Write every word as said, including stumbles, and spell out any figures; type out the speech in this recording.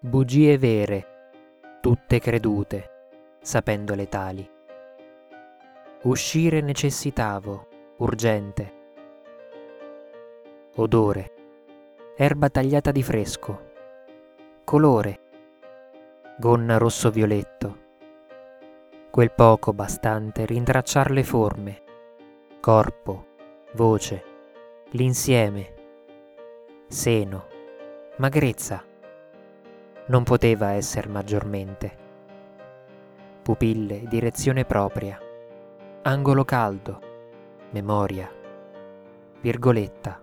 bugie vere, tutte credute, sapendole tali. Uscire necessitavo, urgente. Odore, erba tagliata di fresco, colore, gonna rosso-violetto, quel poco bastante rintracciar le forme, corpo, voce, l'insieme, seno, magrezza, non poteva esser maggiormente. Pupille, direzione propria, angolo caldo, memoria, virgoletta,